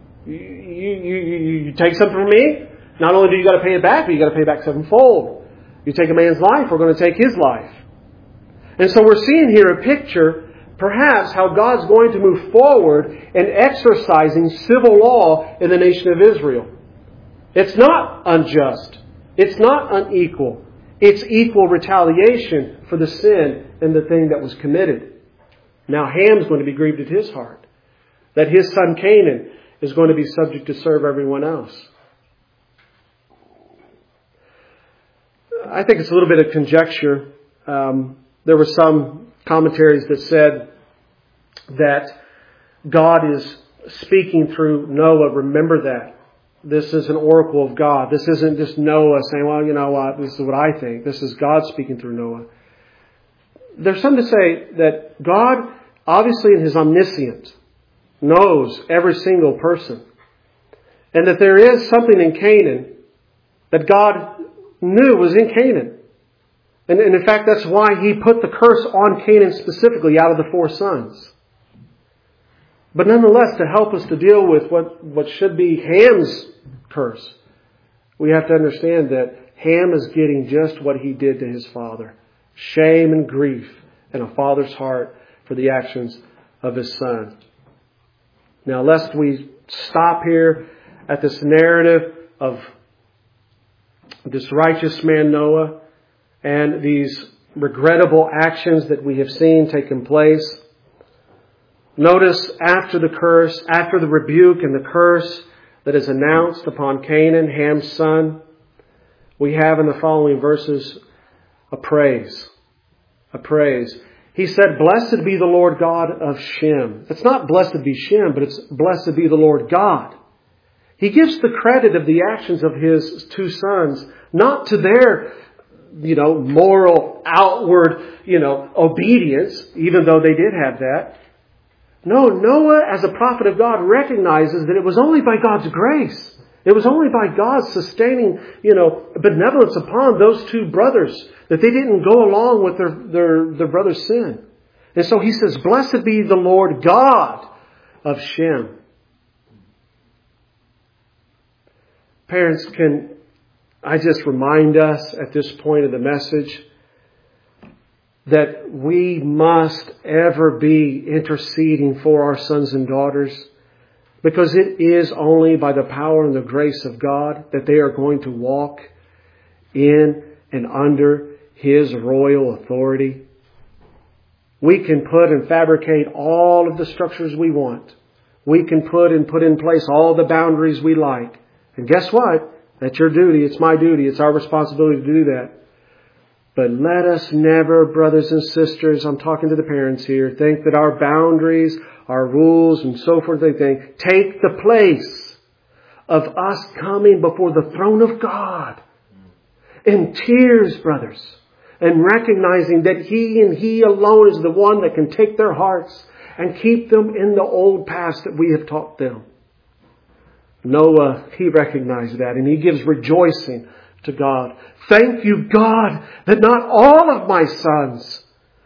You take something from me, not only do you got to pay it back, but you got to pay it back sevenfold. You take a man's life, we're going to take his life. And so we're seeing here a picture perhaps how God's going to move forward in exercising civil law in the nation of Israel. It's not unjust. It's not unequal. It's equal retaliation for the sin and the thing that was committed. Now Ham's going to be grieved at his heart that his son Canaan is going to be subject to serve everyone else. I think it's a little bit of conjecture. There were some commentaries that said that God is speaking through Noah. Remember that. This is an oracle of God. This isn't just Noah saying, well, you know what, this is what I think. This is God speaking through Noah. There's some to say that God, obviously in His omniscience, knows every single person. And that there is something in Canaan that God knew was in Canaan. And in fact, that's why He put the curse on Canaan specifically out of the 4 sons. But nonetheless, to help us to deal with what should be Ham's curse, we have to understand that Ham is getting just what he did to his father. Shame and grief in a father's heart for the actions of his son. Now, lest we stop here at this narrative of this righteous man Noah and these regrettable actions that we have seen taking place. Notice after the rebuke and the curse that is announced upon Canaan, Ham's son, we have in the following verses a praise. A praise. He said, "Blessed be the Lord God of Shem." It's not blessed be Shem, but it's blessed be the Lord God. He gives the credit of the actions of his two sons, not to their, moral, outward, obedience, even though they did have that. No, Noah, as a prophet of God, recognizes that it was only by God's grace. It was only by God's sustaining, benevolence upon those two brothers that they didn't go along with their brother's sin. And so he says, "Blessed be the Lord God of Shem." Parents, can I just remind us at this point of the message that we must ever be interceding for our sons and daughters, because it is only by the power and the grace of God that they are going to walk in and under His royal authority. We can put and fabricate all of the structures we want. We can put in place all the boundaries we like. And guess what? That's your duty. It's my duty. It's our responsibility to do that. But let us never, brothers and sisters, I'm talking to the parents here, think that our boundaries, our rules, and so forth, take the place of us coming before the throne of God in tears, brothers, and recognizing that He and He alone is the one that can take their hearts and keep them in the old paths that we have taught them. Noah, he recognized that, and he gives rejoicing to God. "Thank you, God, that not all of my sons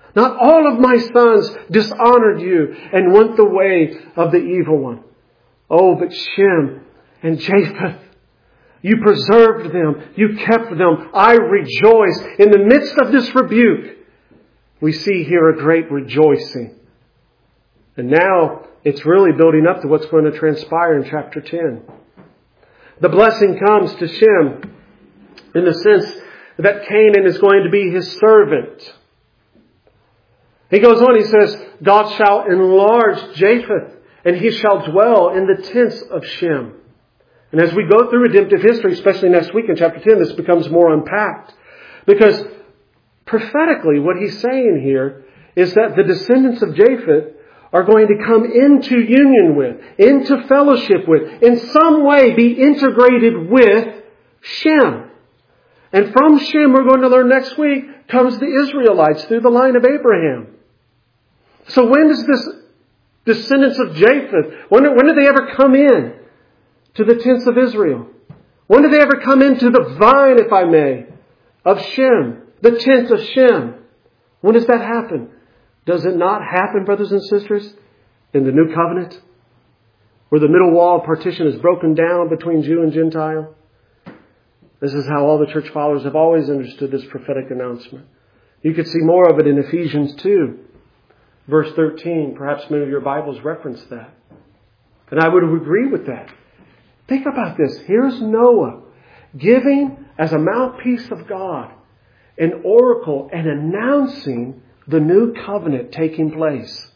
dishonored you and went the way of the evil one. Oh, but Shem and Japheth, you preserved them, you kept them. I rejoice." In the midst of this rebuke, we see here a great rejoicing. And now it's really building up to what's going to transpire in chapter 10. The blessing comes to Shem in the sense that Canaan is going to be his servant. He goes on, he says, "God shall enlarge Japheth, and he shall dwell in the tents of Shem." And as we go through redemptive history, especially next week in chapter 10, this becomes more unpacked. Because prophetically, what he's saying here is that the descendants of Japheth are going to come into union with, into fellowship with, in some way be integrated with Shem. And from Shem, we're going to learn next week, comes the Israelites through the line of Abraham. So when does this descendants of Japheth, when did they ever come in to the tents of Israel? When did they ever come into the vine, if I may, of Shem, the tent of Shem? When does that happen? Does it not happen, brothers and sisters, in the New Covenant, where the middle wall of partition is broken down between Jew and Gentile? This is how all the church fathers have always understood this prophetic announcement. You could see more of it in Ephesians 2, verse 13. Perhaps many of your Bibles reference that. And I would agree with that. Think about this. Here's Noah giving as a mouthpiece of God an oracle and announcing the new covenant taking place.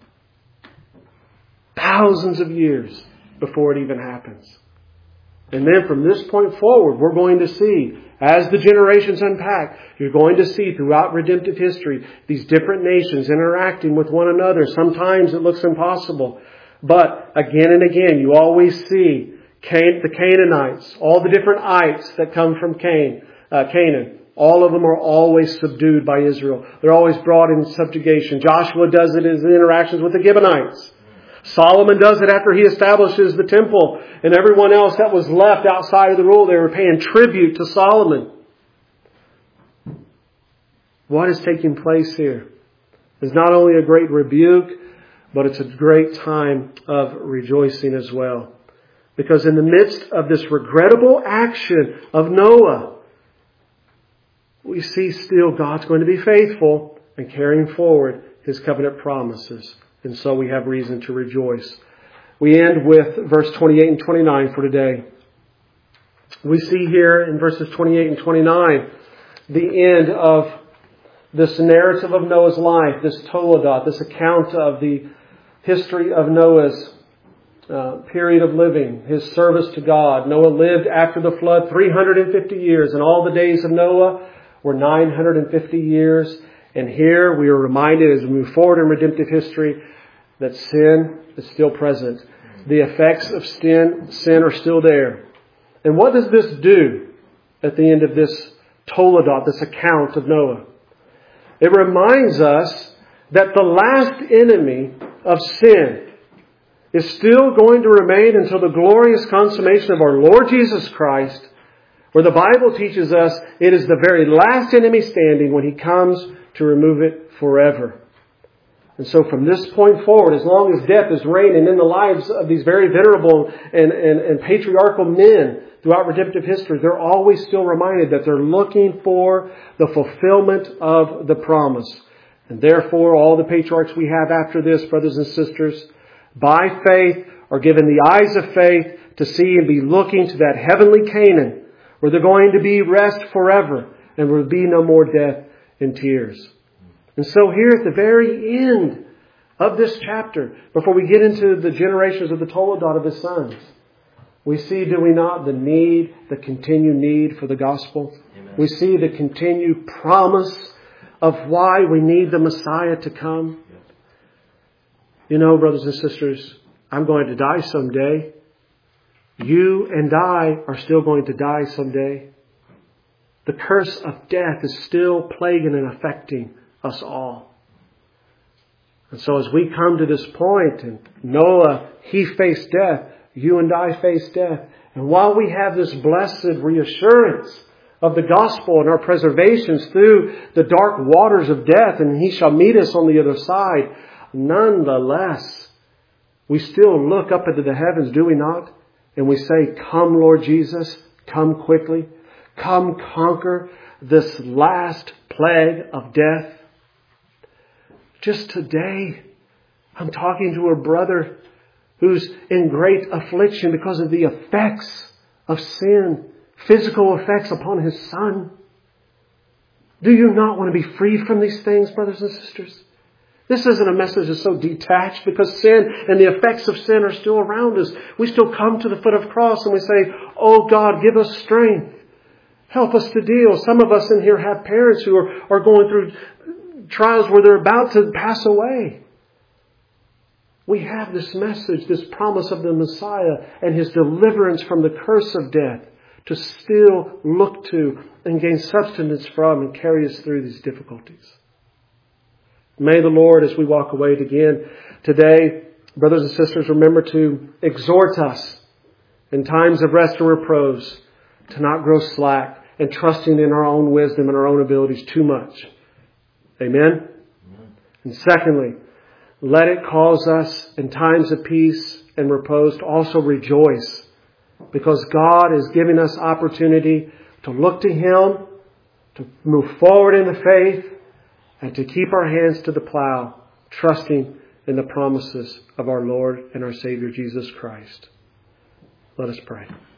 Thousands of years before it even happens. And then from this point forward, we're going to see, as the generations unpack, you're going to see throughout redemptive history, these different nations interacting with one another. Sometimes it looks impossible. But again and again, you always see the Canaanites, all the different ites that come from Canaan. All of them are always subdued by Israel. They're always brought in subjugation. Joshua does it in his interactions with the Gibeonites. Solomon does it after he establishes the temple. And everyone else that was left outside of the rule, they were paying tribute to Solomon. What is taking place here is not only a great rebuke, but it's a great time of rejoicing as well. Because in the midst of this regrettable action of Noah, we see still God's going to be faithful and carrying forward His covenant promises. And so we have reason to rejoice. We end with verse 28 and 29 for today. We see here in verses 28 and 29 the end of this narrative of Noah's life, this Toledot, this account of the history of Noah's period of living, his service to God. Noah lived after the flood 350 years, and all the days of Noah were 950 years. And here we are reminded as we move forward in redemptive history that sin is still present. The effects of sin are still there. And what does this do at the end of this Toledot, this account of Noah? It reminds us that the last enemy of sin is still going to remain until the glorious consummation of our Lord Jesus Christ, where the Bible teaches us it is the very last enemy standing when He comes to remove it forever. And so from this point forward, as long as death is reigning in the lives of these very venerable and patriarchal men throughout redemptive history, they're always still reminded that they're looking for the fulfillment of the promise. And therefore, all the patriarchs we have after this, brothers and sisters, by faith are given the eyes of faith to see and be looking to that heavenly Canaan, where they're going to be rest forever and there will be no more death and tears. And so here at the very end of this chapter, before we get into the generations of the Toledot of his sons, we see, do we not, the continued need for the gospel? Amen. We see the continued promise of why we need the Messiah to come. You know, brothers and sisters, I'm going to die someday. You and I are still going to die someday. The curse of death is still plaguing and affecting us all. And so as we come to this point, and Noah, he faced death. You and I face death. And while we have this blessed reassurance of the gospel and our preservations through the dark waters of death, and He shall meet us on the other side, nonetheless, we still look up into the heavens, do we not? And we say, come Lord Jesus, come quickly. Come conquer this last plague of death. Just today, I'm talking to a brother who's in great affliction because of the effects of sin, physical effects upon his son. Do you not want to be free from these things, brothers and sisters? This isn't a message that's so detached, because sin and the effects of sin are still around us. We still come to the foot of the cross and we say, oh God, give us strength. Help us to deal. Some of us in here have parents who are going through trials where they're about to pass away. We have this message, this promise of the Messiah and His deliverance from the curse of death to still look to and gain sustenance from and carry us through these difficulties. May the Lord, as we walk away again today, brothers and sisters, remember to exhort us in times of rest and repose to not grow slack and trusting in our own wisdom and our own abilities too much. Amen? And secondly, let it cause us in times of peace and repose to also rejoice, because God is giving us opportunity to look to Him, to move forward in the faith, and to keep our hands to the plow, trusting in the promises of our Lord and our Savior Jesus Christ. Let us pray.